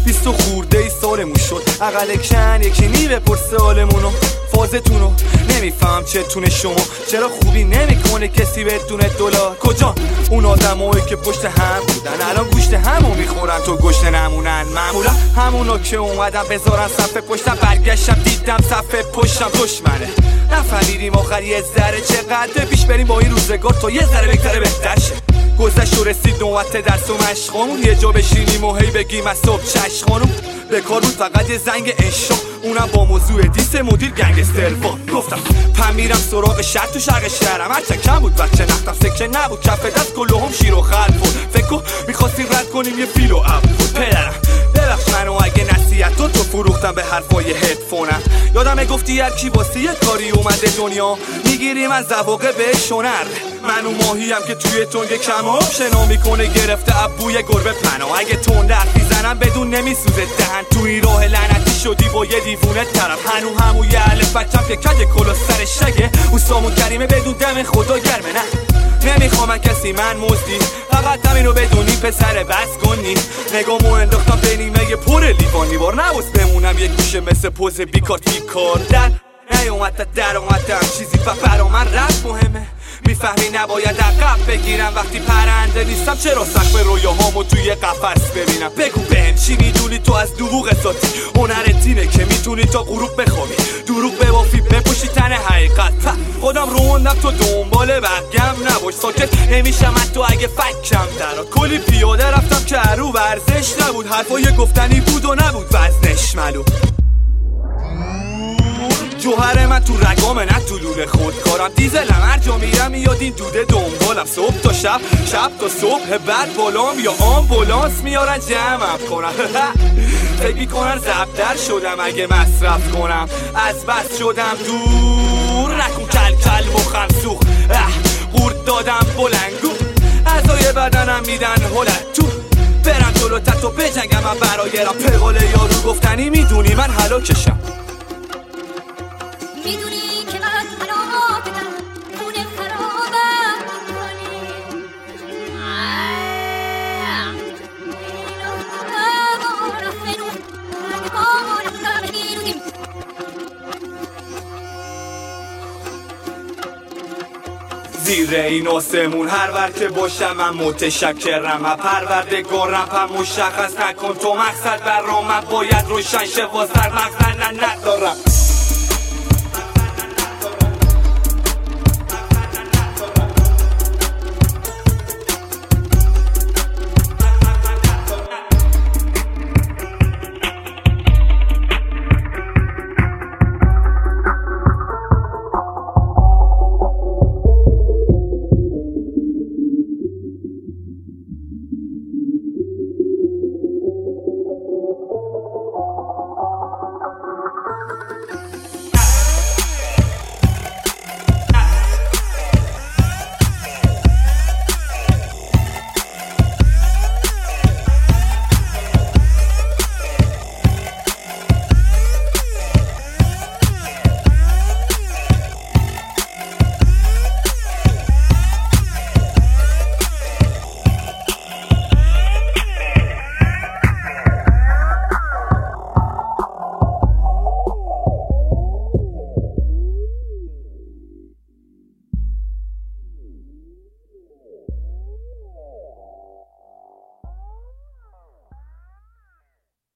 20 خورده ای سالمون شد، اقل کن یکی نیوه پرسه حالمونو. فازتونو نمیفهم چتونه شما، چرا خوبی نمیکنه کسی بدون دلار؟ کجا اون آدمایی که پشت هم بودن الان گوشت همو میخورن تو گوشت نمونن؟ معمولا همونا که اومدن بذارن صفحه پشتم، برگشتم دیدم صفحه پشتم دشمنه. نفهمیدیم آخر یه ذره چقدر پیش بریم با این روزگار تا یه ذره بهتره بهتر شه. گذشت و رسید نوبت درس و مشقامون، یه جا بشینیم و هی بگیم از صبح چشم خانوم. به کار بود فقط یه زنگ اشا، اونم با موضوع دیس مدیر گنگستر با. گفتم پم میرم سراغ شرط و شرق شهرم، هرچه کم بود بچه نختم سکه نبود، کف دست کلهم شیر و خلط بود. فکر میخواستیم رد کنیم یه فیل و اب بود. پدرم ببخش منو اگه نصیحت تو فروختم به حرفای هدفونم. یادمه گفتی هر کی واسه یه کاری اومده دنیا میگیریم از ذواقع بهش هنر. من اون ماهیم که توی تنگ کمام شنا میکنه گرفته ابوی گربه پناه. اگه تند حرفی زنم بدون نمیسوزه دهن، تو این راه لعنتی شدی با یه دیوونه طرف. همون یه الف بچم که کج کلا سر شگه، اوستامون کریمه بدون دم خدا گرمه. نه نمیخوام کسی من مزدی، فقط همینو بدونی پسر بس کنی. نگامو انداختم به نیمه پر لیوانی بار، نباس بمونم یه گوشه مثل پوز بیکار در نیومد در اومدم چیزی برا من رفت مهمه. میفهمی نباید عقب بگیرم وقتی پرنده نیستم، چرا سقف رویاهامو توی قفس ببینم؟ بگو بهم چی میدونی تو از دروغ ذاتی؟ هنرت اینه که میتونی تا غروب بخوابی، دروغ ببافی بپوشی تن حقیقت. خودم روندم تو دنبال برگم، نباش ساکت نمیشم من تو اگه فکم درات. کلی پیاده رفتم که هرو ورزش نبود، حرفای گفتنی بود و نبود وزنش معلوم. جوهر من تو رگامه نه تو لوله خودکارم، دیزلم هر جا میرم میاد این دوده دنبالم. صبح تا شب، شب تا صبح، بعد بالام یا آمبولانس میارن جمعم کنم. فکر میکنن زبدر شدم اگه مصرف کنم، از بس شدم دور نکن کل کل مخم سوخ. قورت دادم بلنگو، اعضای بدنم میدن هلت تو. برم جلو تتو بجنگم من برای را، به قول یارو گفتنی میدونی من هلاکشم. میدونی که من حراماتم خونه خرابم میکنی. زیر این آسمون هر ور که باشم من متشکرم از پروردگارم. پم مشخص نکن تو مقصد برام، من باید روشن شه واسه مقصد ندارم.